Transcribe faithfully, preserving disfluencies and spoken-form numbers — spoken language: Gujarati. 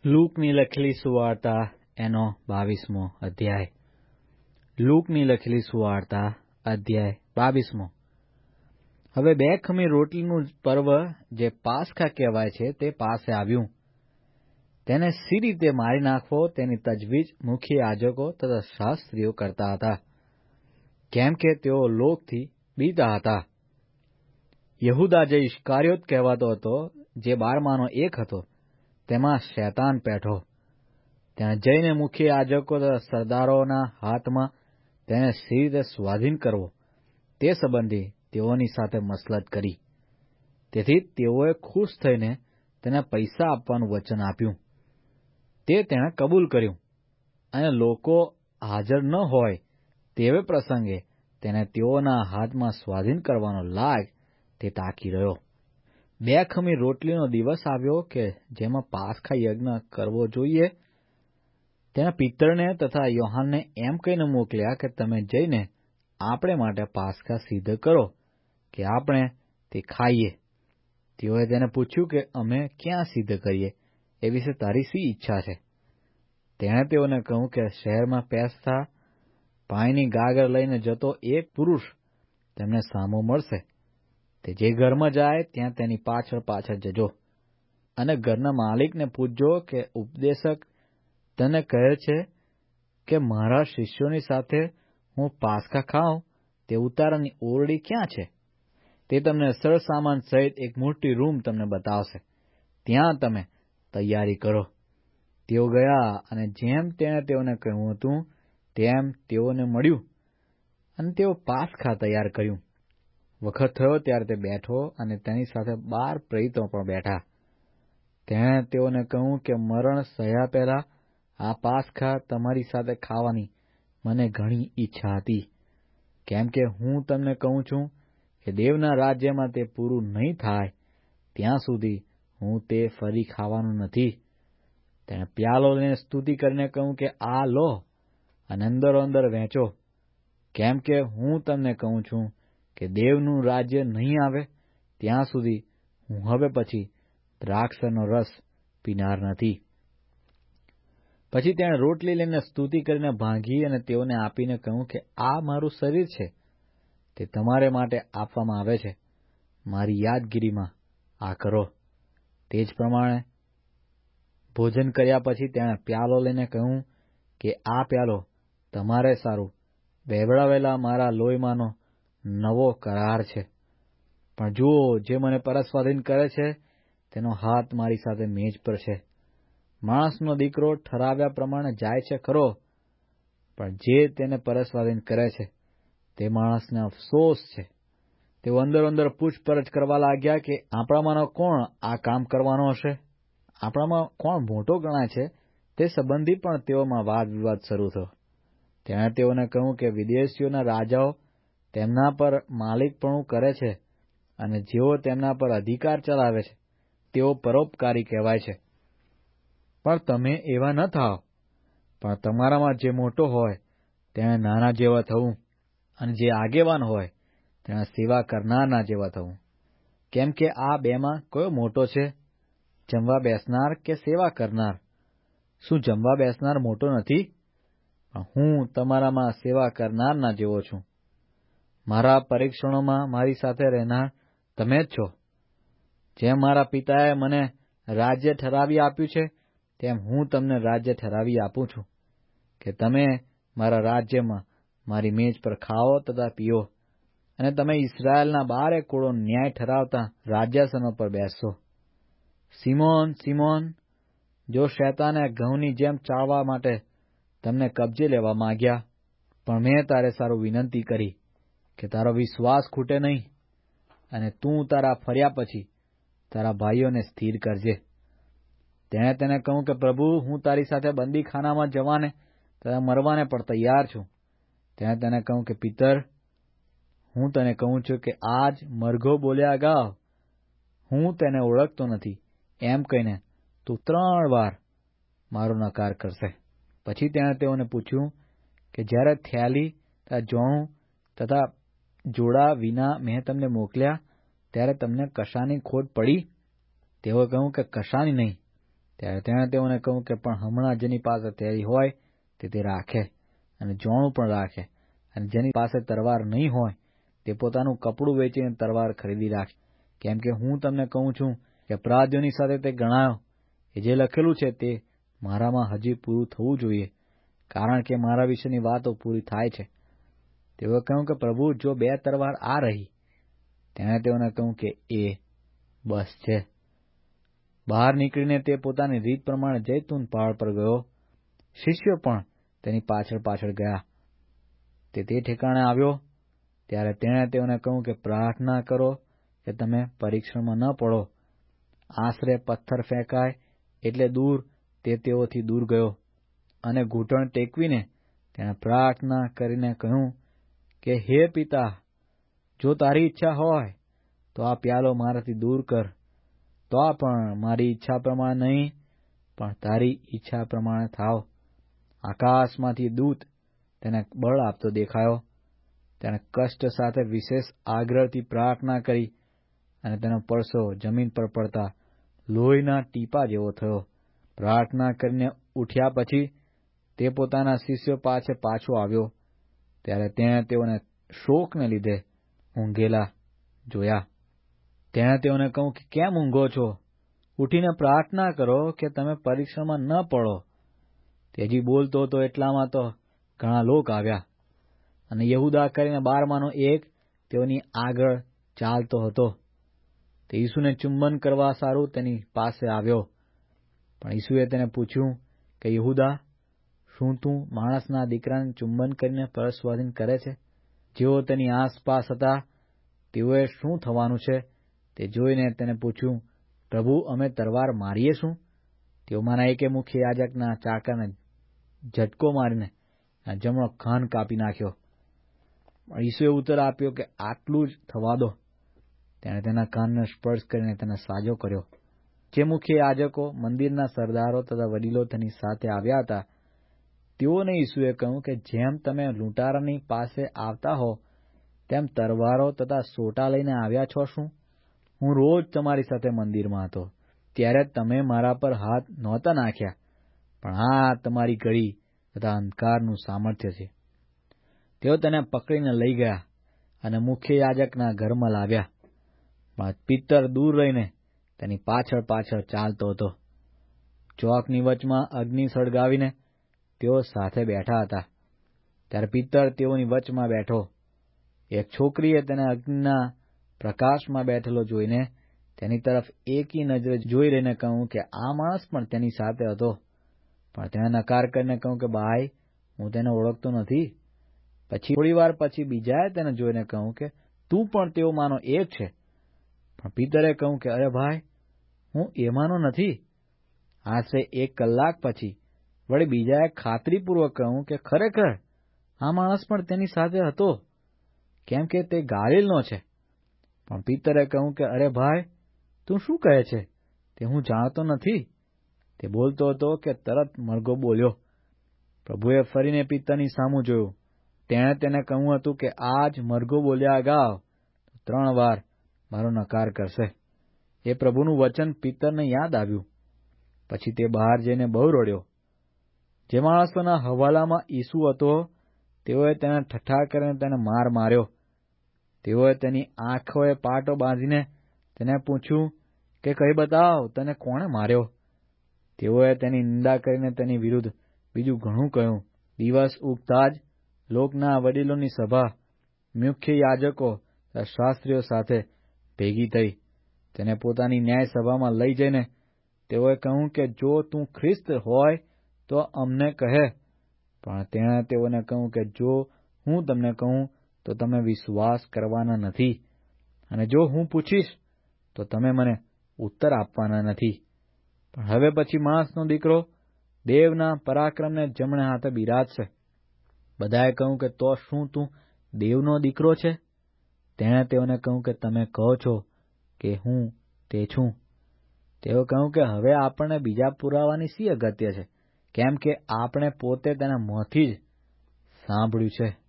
લૂકની લખેલી સુવાર્તા એનો બાવીસમો અધ્યાય. લૂકની લખેલી સુવાર્તા અધ્યાય બાવીસમો. હવે બે ખમીર રોટલીનું પર્વ જે પાસખા કહેવાય છે તે પાસે આવ્યું. તેને સી રીતે મારી નાખવો તેની તજવીજ મુખ્ય યાજકો તથા શાસ્ત્રીઓ કરતા હતા, કેમ કે તેઓ લોકથી બીતા હતા. યહૂદા જે ઇસ્કારિયોત કહેવાતો હતો, જે બારમાનો એક હતો, તેમાં શૈતાન પેઠો. તેણે જઈને મુખ્ય યાજકો તથા સરદારોના હાથમાં તેને સી રીતે સ્વાધીન કરવો તે સંબંધી તેઓની સાથે મસલત કરી. તેથી તેઓએ ખુશ થઈને તેને પૈસા આપવાનું વચન આપ્યું. તે તેણે કબૂલ કર્યું, અને લોકો હાજર ન હોય તેવે પ્રસંગે તેને તેઓના હાથમાં સ્વાધીન કરવાનો લાગ તે તાકી રહ્યો. બે ખમીર રોટલીનો દિવસ આવ્યો કે જેમાં પાસખા યજ્ઞ કરવો જોઈએ. તેના પિત્તરને તથા યોહાનને એમ કહીને મોકલ્યા કે તમે જઈને આપણે માટે પાસખા સિદ્ધ કરો કે આપણે તે ખાઈએ. તેઓએ તેને પૂછ્યું કે અમે ક્યાં સિદ્ધ કરીએ, એ વિશે તારી શી ઈચ્છા છે? તેણે તેઓને કહ્યું કે શહેરમાં પેસતા પાણીની ગાગર લઈને જતો એક પુરુષ તેમને સામો મળશે. તે જે ઘરમાં જાય ત્યાં તેની પાછળ પાછળ જજો, અને ઘરના માલિકને પૂછજો કે ઉપદેશક તને કહે છે કે મારા શિષ્યોની સાથે હું પાસખા ખાઉં તે ઉતારાની ઓરડી ક્યાં છે? તે તમને સરસામાન સહિત એક મોટી રૂમ તમને બતાવશે. ત્યાં તમે તૈયારી કરો. તેઓ ગયા, અને જેમ તેણે તેઓને કહ્યું હતું તેમ તેઓને મળ્યું, અને તેઓ પાસખા તૈયાર કર્યું. વખત થયો ત્યારે તે બેઠો, અને તેની સાથે બાર પ્રેરિતો પણ બેઠા. તેણે તેઓને કહ્યું કે મરણ સહ્યા પહેલા આ પાસખા તમારી સાથે ખાવાની મને ઘણી ઈચ્છા હતી, કેમ કે હું તમને કહું છું કે દેવના રાજ્યમાં તે પૂરું નહીં થાય ત્યાં સુધી હું તે ફરી ખાવાનું નથી. તેણે પ્યાલો લઈને સ્તુતિ કરીને કહ્યું કે આ લો અને અંદરો અંદર વહેંચો, કેમ કે હું તમને કહું છું કે દેવનું રાજ્ય નહીં આવે ત્યાં સુધી હું હવે પછી દ્રાક્ષનો રસ પીનાર નથી. પછી તેણે રોટલી લઈને સ્તુતિ કરીને ભાંગી અને તેઓને આપીને કહ્યું કે આ મારું શરીર છે, તે તમારે માટે આપવામાં આવે છે. મારી યાદગીરીમાં આ કરો. તે જ પ્રમાણે ભોજન કર્યા પછી તેણે પ્યાલો લઈને કહ્યું કે આ પ્યાલો તમારે સારું વહેવડાવેલા મારા લોહીમાંનો નવો કરાર છે. પણ જુઓ, જે મને પરસ્વાધીન કરે છે તેનો હાથ મારી સાથે મેજ પર છે. માણસનો દીકરો ઠરાવ્યા પ્રમાણે જાય છે ખરો, પણ જે તેને પરસ્વાધીન કરે છે તે માણસને અફસોસ છે. તેઓ અંદર અંદર પૂછપરછ કરવા લાગ્યા કે આપણામાંનો કોણ આ કામ કરવાનો હશે? આપણામાં કોણ મોટો ગણાય છે? તે સંબંધી પણ તેઓમાં વાદ વિવાદ શરૂ થયો. તેણે તેઓને કહ્યું કે વિદેશીઓના રાજાઓ તેમના પર માલિકપણું કરે છે, અને જેઓ તેમના પર અધિકાર ચલાવે છે તેઓ પરોપકારી કહેવાય છે. પણ તમે એવા ન થાઓ, પણ તમારામાં જે મોટો હોય તેણે નાના જેવા થવું, અને જે આગેવાન હોય તેણે સેવા કરનારના જેવા થવું. કેમ કે આ બેમાં કયો મોટો છે, જમવા બેસનાર કે સેવા કરનાર? શું જમવા બેસનાર મોટો નથી? પણ હું તમારામાં સેવા કરનારના જેવો છું. મારા પરીક્ષણોમાં મારી સાથે રહેનાર તમે જ છો. જેમ મારા પિતાએ મને રાજ્ય ઠરાવી આપ્યું છે તેમ હું તમને રાજ્ય ઠરાવી આપું છું, કે તમે મારા રાજ્યમાં મારી મેજ પર ખાઓ તથા પીઓ, અને તમે ઇસ્રાયેલના બારે કુળો ન્યાય ઠરાવતા રાજ્યાસનો પર બેસશો. સિમોન, સિમોન, જો શૈતાને ઘઉંની જેમ ચાળવા માટે તમને કબજે લેવા માંગ્યા, પણ મેં તારે સારું વિનંતી કરી કે તારો વિશ્વાસ ખૂટે નહીં, અને તું તારા ફર્યા પછી તારા ભાઈઓને સ્થિર કરજે. તેણે તેને કહ્યું કે પ્રભુ, હું તારી સાથે બંદીખાનામાં જવાને તથા મરવાને પણ તૈયાર છું. તેણે તેને કહ્યું કે પિત્તર, હું તને કહું છું કે આજ મરઘો બોલ્યા અગાઉ હું તેને ઓળખતો નથી એમ કહીને તું ત્રણ વાર મારો નકાર કરશે. પછી તેણે તેઓને પૂછ્યું કે જ્યારે થેલી તથા જોણું તથા જોડા વિના મેં તમને મોકલ્યા ત્યારે તમને કશાની ખોટ પડી? તેઓએ કહ્યું કે કશાની નહીં. ત્યારે તેણે તેઓને કહ્યું કે પણ હમણાં જેની પાસે તેરી હોય તે તે રાખે અને જોણું પણ રાખે, અને જેની પાસે તરવાર નહીં હોય તે પોતાનું કપડું વેચીને તરવાર ખરીદી રાખે. કેમ કે હું તમને કહું છું કે અપરાધીઓની સાથે તે ગણાયો એ જે લખેલું છે તે મારામાં હજી પૂરું થવું જોઈએ, કારણ કે મારા વિશેની વાતો પૂરી થાય છે. તેઓએ કહ્યું કે પ્રભુ, જો બે તરવાર આ રહી. તેણે તેઓને કહ્યું કે એ બસ છે. બહાર નીકળીને તે પોતાની રીત પ્રમાણે જૈતૂન પહાડ પર ગયો. શિષ્યો પણ તેની પાછળ પાછળ ગયા. તે તે ઠેકાણે આવ્યો ત્યારે તેણે તેઓને કહ્યું કે પ્રાર્થના કરો કે તમે પરીક્ષણમાં ન પડો. આશરે પથ્થર ફેંકાય એટલે દૂર તે તેઓથી દૂર ગયો, અને ઘૂંટણ ટેકવીને તેણે પ્રાર્થના કરીને કહ્યું કે હે પિતા, જો તારી ઈચ્છા હોય તો આ પ્યાલો મારાથી દૂર કર. તો પણ મારી ઈચ્છા પ્રમાણે નહીં, પણ તારી ઈચ્છા પ્રમાણે થાવ. આકાશમાંથી દૂત તેને બળ આપતો દેખાયો. તેણે કષ્ટ સાથે વિશેષ આગ્રહથી પ્રાર્થના કરી, અને તેનો પરસો જમીન પર પડતા લોહીના ટીપા જેવો થયો. પ્રાર્થના કરીને ઉઠ્યા પછી તે પોતાના શિષ્યો પાસે પાછો આવ્યો. ત્યારે તેણે તેઓને શોકને લીધે ઊંઘેલા જોયા. તેણે તેઓને કહ્યું કે કેમ ઊંઘો છો? ઉઠીને પ્રાર્થના કરો કે તમે પરીક્ષણમાં ન પડો. તે હજી બોલતો હતો એટલામાં તો ઘણા લોક આવ્યા, અને યહૂદા કરીને બારમાનો એક તેઓની આગળ ચાલતો હતો. તે ઈસુને ચુંબન કરવા સારું તેની પાસે આવ્યો. પણ ઈસુએ તેને પૂછ્યું કે યહૂદા, શું તું માણસના દીકરાને ચુંબન કરીને પરસ્વાધીન કરે છે? જેઓ તેની આસપાસ હતા તેઓએ શું થવાનું છે તે જોઈને તેને પૂછ્યું, પ્રભુ, અમે તરવાર મારીએ શું? તેઓમાંના એકે મુખ્ય યાજકના ચાકરને ઝટકો મારીને જમણો કાન કાપી નાખ્યો. પણ ઈસુએ ઉત્તર આપ્યો કે આટલું જ થવા દો. તેણે તેના કાનને સ્પર્શ કરીને તેને સાજો કર્યો. જે મુખ્ય યાજકો, મંદિરના સરદારો તથા વડીલો તેની સાથે આવ્યા હતા, તેઓને ઈસુએ કહ્યું કે જેમ તમે લૂંટારાની પાસે આવતા હો તેમ તરવારો તથા સોટા લઈને આવ્યા છો શું? હું રોજ તમારી સાથે મંદિરમાં હતો, ત્યારે તમે મારા પર હાથ નહોતા નાખ્યા, પણ આ તમારી ઘડી તથા અંધકારનું સામર્થ્ય છે. તેઓ તેને પકડીને લઈ ગયા અને મુખ્ય યાજકના ઘરમાં લાવ્યા. પણ પિત્તર દૂર રહીને તેની પાછળ પાછળ ચાલતો હતો. ચોકની વચમાં અગ્નિ સળગાવીને તેઓ સાથે બેઠા હતા. ત્યારે પિત્તર તેઓની વચમાં બેઠો. એક છોકરીએ તેને અગ્નિના પ્રકાશમાં બેઠેલો જોઈને તેની તરફ એકી નજરે જોઈ રહીને કહ્યું કે આ માણસ પણ તેની સાથે હતો. પણ તેણે નકાર કરીને કહ્યું કે બાઈ, હું તેને ઓળખતો નથી. પછી થોડી વાર પછી બીજાએ તેને જોઈને કહ્યું કે તું પણ તેઓમાંનો એક છે. પણ પિત્તરે કહ્યું કે અરે ભાઈ, હું એમાંનો નથી. આશરે એક કલાક પછી વળી બીજાએ ખાતરીપૂર્વક કહ્યું કે ખરેખર આ માણસ પણ તેની સાથે હતો, કેમ કે તે ગાલિલનો છે. પણ પિત્તરે કહ્યું કે અરે ભાઈ, તું શું કહે છે તે હું જાણતો નથી. તે બોલતો હતો કે તરત મરઘો બોલ્યો. પ્રભુએ ફરીને પિત્તરની સામું જોયું. તેણે તેને કહ્યું હતું કે આજ મરઘો બોલ્યા અગાઉ ત્રણ વાર મારો નકાર કરશે. એ પ્રભુનું વચન પિત્તરને યાદ આવ્યું. પછી તે બહાર જઈને બહુ રડ્યો. જે માણસોના હવાલામાં ઈસુ હતો તેઓએ તેને ઠઠ્ઠા કરીને તેને માર માર્યો. તેઓએ તેની આંખોએ પાટો બાંધીને તેને પૂછ્યું કે કહી બતાવ, તને કોણે માર્યો? તેઓએ તેની નિંદા કરીને તેની વિરુદ્ધ બીજું ઘણું કહ્યું. દિવસ ઉગતા જ લોકના વડીલોની સભા મુખ્ય યાજકો શાસ્ત્રીઓ સાથે ભેગી થઈ. તેને પોતાની ન્યાય સભામાં લઈ જઈને તેઓએ કહ્યું કે જો તું ખ્રિસ્ત હોય તો અમને કહે. પણ તેણે તેઓને કહ્યું કે જો હું તમને કહું તો તમે વિશ્વાસ કરવાના નથી, અને જો હું પૂછીશ તો તમે મને ઉત્તર આપવાના નથી. પણ હવે પછી માણસનો દીકરો દેવના પરાક્રમને જમણે હાથે બિરાજશે. બધાએ કહ્યું કે તો શું તું દેવનો દીકરો છે? તેણે તેઓને કહ્યું કે તમે કહો છો કે હું તે છું. તેઓ કહ્યું કે હવે આપણને બીજા પુરાવાની શી અગત્ય છે, કેમ કે આપણે પોતે તેના મોંથી જ સાંભળ્યું છે.